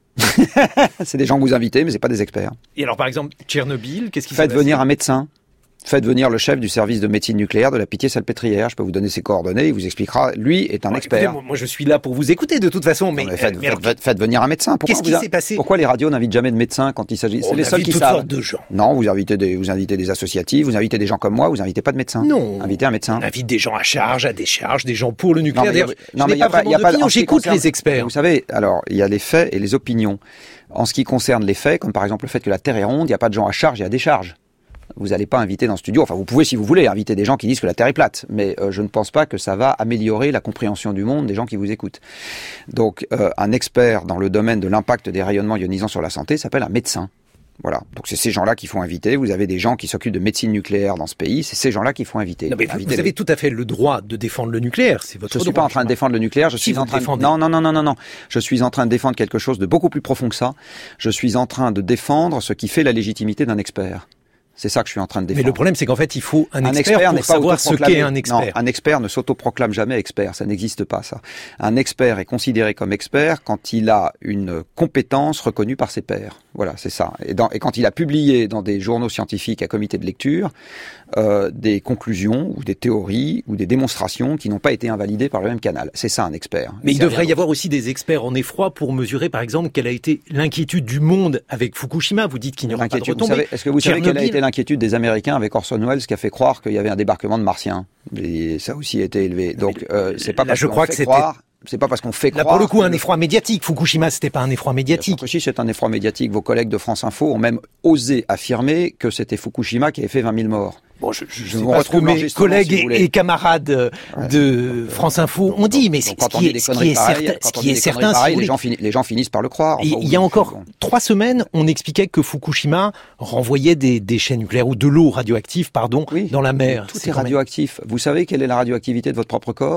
C'est des gens que vous invitez, mais c'est pas des experts. Et alors, par exemple, Tchernobyl, qu'est-ce qui Faites venir un médecin. Faites venir le chef du service de médecine nucléaire de la Pitié-Salpêtrière. Je peux vous donner ses coordonnées. Il vous expliquera. Lui est un ouais, expert. Écoutez, moi, moi, je suis là pour vous écouter de toute façon. Mais, non, mais faites, euh, mais alors, faites, faites venir un médecin. Pourquoi qu'est-ce qui a... s'est passé ? Pourquoi les radios n'invitent jamais de médecins quand il s'agit ? Oh, c'est les seuls qui toutes savent. Sortes de gens. Non, vous invitez des, vous invitez des associatifs, vous invitez des gens comme moi, vous invitez pas de médecins. Non. Invitez un médecin. On invite des gens à charge, à décharge, des gens pour le nucléaire. Non, mais il n'y a pas, a pas d'opinion. J'écoute concerne... les experts. Vous savez, alors il y a les faits et les opinions. En ce qui concerne les faits, comme par exemple le fait que la Terre est ronde, il n'y a pas de gens à charge et à décharge. Vous n'allez pas inviter dans le studio, enfin vous pouvez si vous voulez inviter des gens qui disent que la Terre est plate, mais euh, je ne pense pas que ça va améliorer la compréhension du monde des gens qui vous écoutent. Donc euh, un expert dans le domaine de l'impact des rayonnements ionisants sur la santé s'appelle un médecin. Voilà, donc c'est ces gens-là qu'il faut inviter. Vous avez des gens qui s'occupent de médecine nucléaire dans ce pays, c'est ces gens-là qu'il faut inviter. Non, mais vous, vous avez tout à fait le droit de défendre le nucléaire, c'est votre droit. Je ne suis pas en train de défendre le nucléaire, je si suis en train de... Non, non, non, non, non, non. Je suis en train de défendre quelque chose de beaucoup plus profond que ça. Je suis en train de défendre ce qui fait la légitimité d'un expert. C'est ça que je suis en train de défendre. Mais le problème, c'est qu'en fait, il faut un, un expert, expert pour savoir ce qu'est un expert. Non, un expert ne s'autoproclame jamais expert. Ça n'existe pas, ça. Un expert est considéré comme expert quand il a une compétence reconnue par ses pairs. Voilà, c'est ça. Et, dans, et quand il a publié dans des journaux scientifiques à comité de lecture euh, des conclusions ou des théories ou des démonstrations qui n'ont pas été invalidées par le même canal. C'est ça, un expert. Mais il devrait y avoir aussi des experts en effroi pour mesurer, par exemple, quelle a été l'inquiétude du monde avec Fukushima. Vous dites qu'il n'y aura pas de retombées. Vous savez, est-ce que vous savez quelle a été l'inquiétude des Américains avec Orson Welles qui a fait croire qu'il y avait un débarquement de Martiens. Et ça aussi a été élevé. Donc euh, c'est pas parce je qu'on crois fait que croire. C'est pas parce qu'on fait Là, croire. Là, pour le coup, un effroi médiatique. Fukushima, c'était pas un effroi médiatique. Si, c'est un effroi médiatique. Vos collègues de France Info ont même osé affirmer que c'était Fukushima qui avait fait vingt mille morts. Bon, je, je, je sais pas ce que mes collègues si et, et camarades ouais. de France Info ont dit, mais donc, ce qui est, ce qui est certain, ce qui est certain, pareil, les gens, fini, les gens finissent par le croire. Enfin, il y a encore bon. trois semaines, on expliquait que Fukushima renvoyait des déchets nucléaires ou de l'eau radioactive, pardon, oui, dans la mer. Tout est, est radioactif. Même... Vous savez quelle est la radioactivité de votre propre corps ?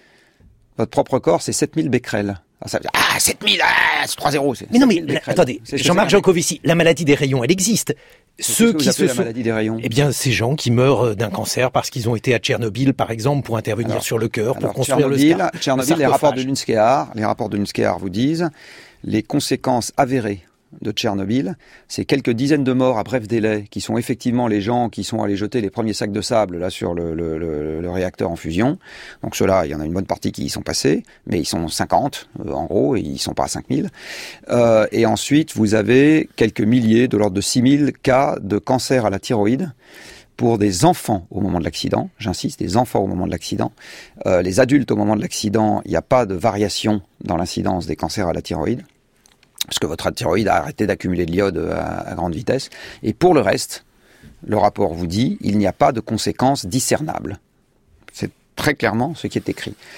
Votre propre corps, c'est sept mille becquerels. Ah, ça veut dire, ah, sept mille, ah, c'est trois zéro. Mais non, mais la, attendez, Jean-Marc Jancovici, la maladie des rayons, elle existe. Ceux que qui se la sont, maladie des rayons. Eh bien, ces gens qui meurent d'un cancer parce qu'ils ont été à Tchernobyl, par exemple, pour intervenir alors, sur le cœur, pour alors, construire Tchernobyl, le, scar, Tchernobyl, le les rapports de l'U N S C E A R, les rapports de l'U N S C E A R vous disent, les conséquences avérées de Tchernobyl, c'est quelques dizaines de morts à bref délai, qui sont effectivement les gens qui sont allés jeter les premiers sacs de sable là sur le, le, le, le réacteur en fusion. Donc ceux-là, il y en a une bonne partie qui y sont passés, mais ils sont cinquante euh, en gros, et ils sont pas à cinq mille. Euh, et ensuite, vous avez quelques milliers, de l'ordre de six mille cas de cancer à la thyroïde pour des enfants au moment de l'accident. J'insiste, des enfants au moment de l'accident. Euh, les adultes au moment de l'accident, il n'y a pas de variation dans l'incidence des cancers à la thyroïde, parce que votre thyroïde a arrêté d'accumuler de l'iode à, à grande vitesse. Et pour le reste, le rapport vous dit, il n'y a pas de conséquences discernables. C'est très clairement ce qui est écrit.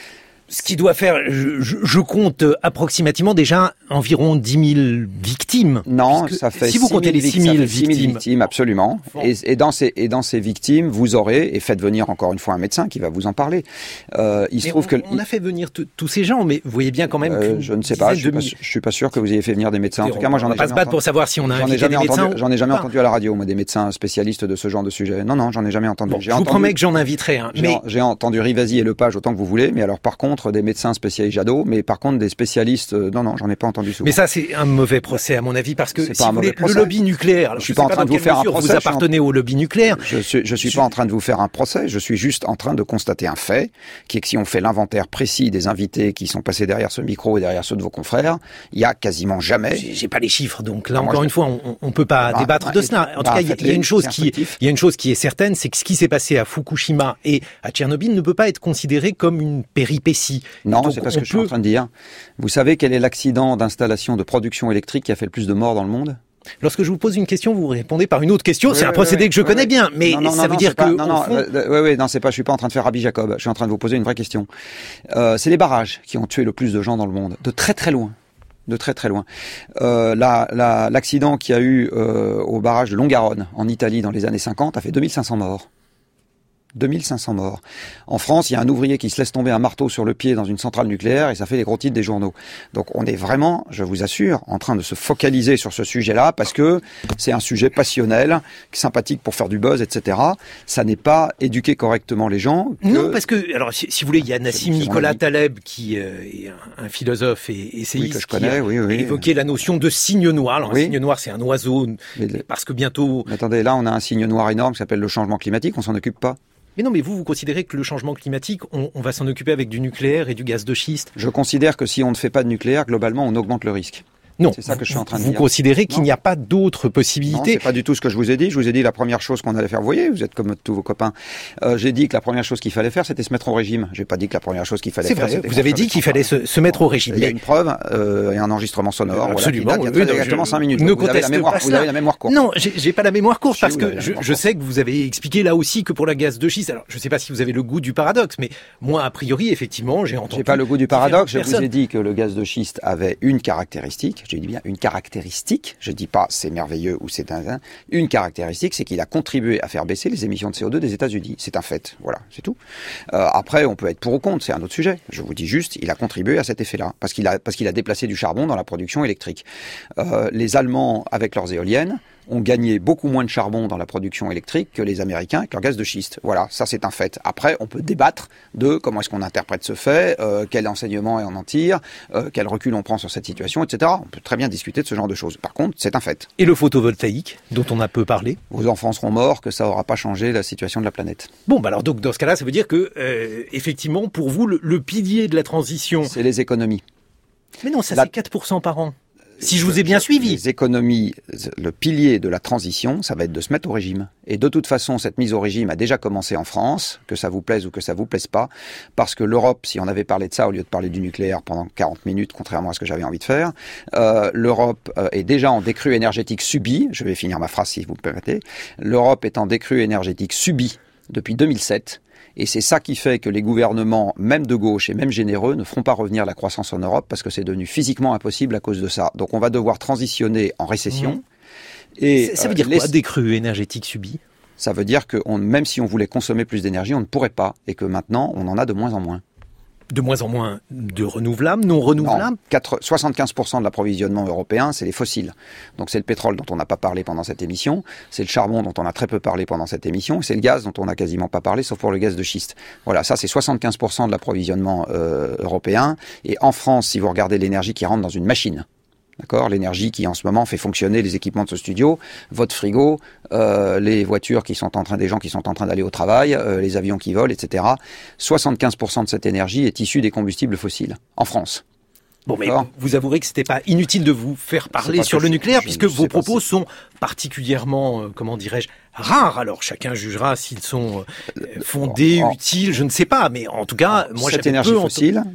Ce qui doit faire, je, je, je compte approximativement déjà environ dix mille victimes. Non, ça fait si vous comptez les six mille victimes. victimes, absolument. Et, et, dans ces, et dans ces victimes, vous aurez, et faites venir encore une fois un médecin qui va vous en parler. Euh, il se trouve on, que... On a fait venir tous ces gens, mais vous voyez bien quand même euh, Je ne sais pas, je ne suis, suis pas sûr que vous ayez fait venir des médecins. En tout cas, moi, j'en ai jamais entendu. On va pas se battre pour savoir si on a invité des médecins. J'en ai jamais entendu à la radio, moi, des médecins spécialistes de ce genre de sujet. Non, non, j'en ai jamais entendu. Bon, je vous promets que j'en inviterai un. Mais... J'ai entendu Rivasi et Lepage autant que vous voulez, mais alors par contre, des médecins spécialistes Jadot, mais par contre des spécialistes, euh, non, non, j'en ai pas entendu souvent. Mais ça, c'est un mauvais procès à mon avis, parce que si vous voulez, le lobby nucléaire, alors, je suis pas en train de vous faire un procès. Vous appartenez au lobby nucléaire. Je suis, je suis pas en train de vous faire un procès. Je suis juste en train de constater un fait, qui est que si on fait l'inventaire précis des invités qui sont passés derrière ce micro et derrière ceux de vos confrères, il y a quasiment jamais. J'ai pas les chiffres, donc là encore une fois, on, on peut pas bah, débattre bah, de cela. En bah, tout cas, il y a une chose qui, il y a une chose qui est certaine, c'est que ce qui s'est passé à Fukushima et à Tchernobyl ne peut pas être considéré comme une péripétie. Non, c'est pas ce que je suis en train de dire. Vous savez quel est l'accident d'installation de production électrique qui a fait le plus de morts dans le monde ? Lorsque je vous pose une question, vous répondez par une autre question. Oui, c'est un oui, procédé oui, que je oui, connais oui. bien, mais non, non, ça non, veut dire que pas, non, non, fond... euh, oui, oui, non, c'est pas. Je suis pas en train de faire Rabbi Jacob. Je suis en train de vous poser une vraie question. Euh, c'est les barrages qui ont tué le plus de gens dans le monde, de très très loin. De très très loin. Euh, la, la, l'accident qu'il y a eu euh, au barrage de Longarone en Italie dans les années cinquante a fait deux mille cinq cents morts. deux mille cinq cents morts. En France, il y a un ouvrier qui se laisse tomber un marteau sur le pied dans une centrale nucléaire et ça fait les gros titres des journaux. Donc on est vraiment, je vous assure, en train de se focaliser sur ce sujet-là parce que c'est un sujet passionnel, sympathique pour faire du buzz, et cetera. Ça n'est pas éduquer correctement les gens. Que... Non, parce que, alors si, si vous voulez, il y a Nassim Nicolas Taleb qui euh, est un, un philosophe et essayiste oui, que je connais, qui a oui, oui. évoqué la notion de cygne noir. Alors oui. un cygne noir, c'est un oiseau, mais, parce que bientôt... Mais attendez, là on a un cygne noir énorme qui s'appelle le changement climatique, on s'en occupe pas. Mais non, mais vous, vous considérez que le changement climatique, on, on va s'en occuper avec du nucléaire et du gaz de schiste ? Je considère que si on ne fait pas de nucléaire, globalement, on augmente le risque. Non, c'est ça que je suis en train de vous dire. Vous considérez qu'il n'y a pas d'autres possibilités ? Non, c'est pas du tout ce que je vous ai dit. Je vous ai dit la première chose qu'on allait faire. Vous voyez, vous êtes comme tous vos copains. Euh, j'ai dit que la première chose qu'il fallait faire, c'était se mettre au régime. J'ai pas dit que la première chose qu'il fallait c'est faire, vrai, c'était... Vous avez dit qu'il fallait se, se mettre au régime. Il y a une preuve euh, et un enregistrement sonore. Absolument. Voilà, il y a exactement cinq minutes. Ne vous, avez la mémoire, vous avez la mémoire courte. Non, j'ai, j'ai pas la mémoire courte parce que je, je courte. sais que vous avez expliqué là aussi que pour la gaz de schiste, alors je sais pas si vous avez le goût du paradoxe, mais moi, a priori, effectivement, j'ai entendu... J'ai pas le goût du paradoxe. Je vous ai dit que le gaz de schiste avait une caractéristique. J'ai dit bien une caractéristique. Je dis pas c'est merveilleux ou c'est un, une caractéristique, c'est qu'il a contribué à faire baisser les émissions de C O deux des États-Unis. C'est un fait. Voilà, c'est tout. Euh, après, on peut être pour ou contre, c'est un autre sujet. Je vous dis juste, il a contribué à cet effet-là parce qu'il a parce qu'il a déplacé du charbon dans la production électrique. Euh, les Allemands, avec leurs éoliennes, ont gagné beaucoup moins de charbon dans la production électrique que les Américains avec leur gaz de schiste. Voilà, ça c'est un fait. Après, on peut débattre de comment est-ce qu'on interprète ce fait, euh, quel enseignement on en tire, euh, quel recul on prend sur cette situation, et cetera. On peut très bien discuter de ce genre de choses. Par contre, c'est un fait. Et le photovoltaïque, dont on a peu parlé ? Vos enfants seront morts, que ça n'aura pas changé la situation de la planète. Bon, bah alors donc dans ce cas-là, ça veut dire que, euh, effectivement, pour vous, le, le pilier de la transition... C'est les économies. Mais non, ça la... c'est quatre pour cent par an. Si je vous ai bien suivi. Les économies, le pilier de la transition, ça va être de se mettre au régime. Et de toute façon, cette mise au régime a déjà commencé en France, que ça vous plaise ou que ça vous plaise pas, parce que l'Europe, si on avait parlé de ça au lieu de parler du nucléaire pendant quarante minutes, contrairement à ce que j'avais envie de faire, euh, l'Europe euh, est déjà en décrue énergétique subie. Je vais finir ma phrase si vous me permettez. L'Europe est en décrue énergétique subie depuis deux mille sept. Et c'est ça qui fait que les gouvernements, même de gauche et même généreux, ne feront pas revenir la croissance en Europe parce que c'est devenu physiquement impossible à cause de ça. Donc on va devoir transitionner en récession. Mmh. Et ça, ça veut dire euh, quoi, les... décrue énergétique subie ? Ça veut dire que on, même si on voulait consommer plus d'énergie, on ne pourrait pas. Et que maintenant, on en a de moins en moins. De moins en moins de renouvelables, non renouvelables ? Non, soixante-quinze pour cent de l'approvisionnement européen, c'est les fossiles. Donc c'est le pétrole dont on n'a pas parlé pendant cette émission, c'est le charbon dont on a très peu parlé pendant cette émission, et c'est le gaz dont on n'a quasiment pas parlé, sauf pour le gaz de schiste. Voilà, ça c'est soixante-quinze pour cent de l'approvisionnement euh, européen. Et en France, si vous regardez l'énergie qui rentre dans une machine, d'accord, l'énergie qui en ce moment fait fonctionner les équipements de ce studio, votre frigo, euh, les voitures qui sont en train, des gens qui sont en train d'aller au travail, euh, les avions qui volent, et cetera. soixante-quinze pour cent de cette énergie est issue des combustibles fossiles en France. Bon, mais vous avouerez que c'était pas inutile de vous faire parler sur le nucléaire, je, puisque je vos propos si... sont particulièrement, euh, comment dirais-je, rares. Alors chacun jugera s'ils sont euh, fondés, en, utiles, je ne sais pas, mais en tout cas, en, moi cette j'avais énergie peu fossile. Entendu...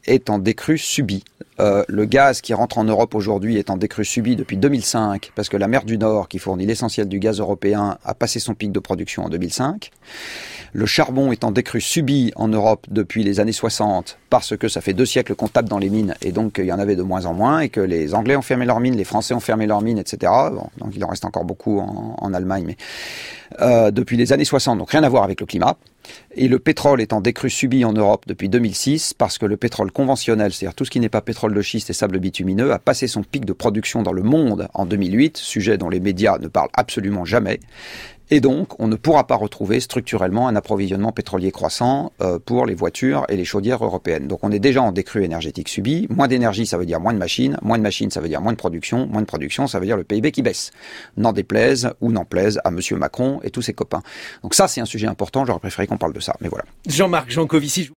est en décrue subie. Euh, le gaz qui rentre en Europe aujourd'hui est en décrue subie depuis deux mille cinq, parce que la mer du Nord, qui fournit l'essentiel du gaz européen, a passé son pic de production en deux mille cinq. Le charbon est en décrue subie en Europe depuis les années soixante, parce que ça fait deux siècles qu'on tape dans les mines, et donc il y en avait de moins en moins, et que les Anglais ont fermé leurs mines, les Français ont fermé leurs mines, et cetera. Bon, donc il en reste encore beaucoup en, en Allemagne, mais euh, depuis les années soixante, donc rien à voir avec le climat. Et le pétrole est en décrue subie en Europe depuis deux mille six, parce que le pétrole conventionnel, c'est-à-dire tout ce qui n'est pas pétrole de schiste et sable bitumineux, a passé son pic de production dans le monde en deux mille huit, sujet dont les médias ne parlent absolument jamais. Et donc, on ne pourra pas retrouver structurellement un approvisionnement pétrolier croissant euh, pour les voitures et les chaudières européennes. Donc, on est déjà en décrue énergétique subie. Moins d'énergie, ça veut dire moins de machines. Moins de machines, ça veut dire moins de production. Moins de production, ça veut dire le P I B qui baisse. N'en déplaise ou n'en plaise à Monsieur Macron et tous ses copains. Donc ça, c'est un sujet important. J'aurais préféré qu'on parle de ça, mais voilà. Jean-Marc Jancovici.